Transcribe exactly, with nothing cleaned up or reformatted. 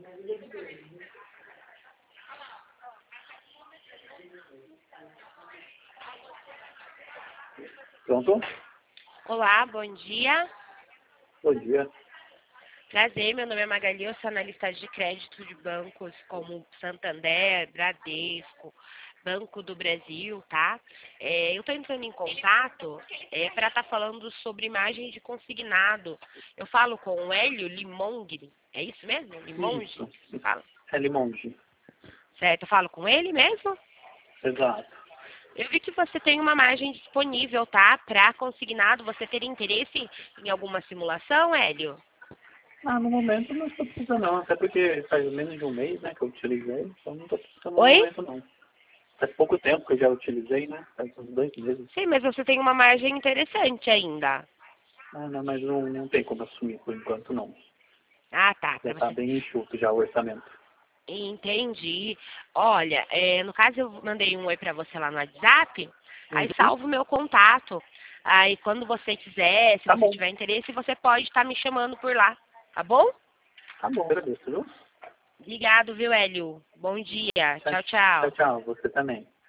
Pronto? Olá, bom dia. Bom dia. Prazer, meu nome é Magali, eu sou analista de crédito de bancos como Santander, Bradesco, Banco do Brasil, tá? É, eu estou entrando em contato é, para estar falando sobre imagem de consignado. Eu falo com o Hélio Limongi, é isso mesmo? Limongi? Isso. Fala. É Limonge. Certo, eu falo com ele mesmo? Exato. Eu vi que você tem uma margem disponível, tá? Para consignado, você teria interesse em alguma simulação, Hélio? Ah, no momento não estou precisando não, até porque faz menos de um mês, né, que eu utilizei, então não estou precisando no Oi? momento não. Faz pouco tempo que eu já utilizei, né, faz uns dois meses. Sim, mas você tem uma margem interessante ainda. Ah, não, mas não, não tem como assumir por enquanto não. Ah, tá. Já Pra está você. bem enxuto já o orçamento. Entendi. Olha, é, no caso eu mandei um oi pra você lá no WhatsApp, aí Uhum. salvo o meu contato. Aí quando você quiser, se Tá você bom, tiver interesse, você pode estar me chamando por lá, tá bom? tá bom, agradeço, viu? Obrigado, viu, Hélio? Bom dia. Tchau, Tchau, tchau, tchau. tchau, você também.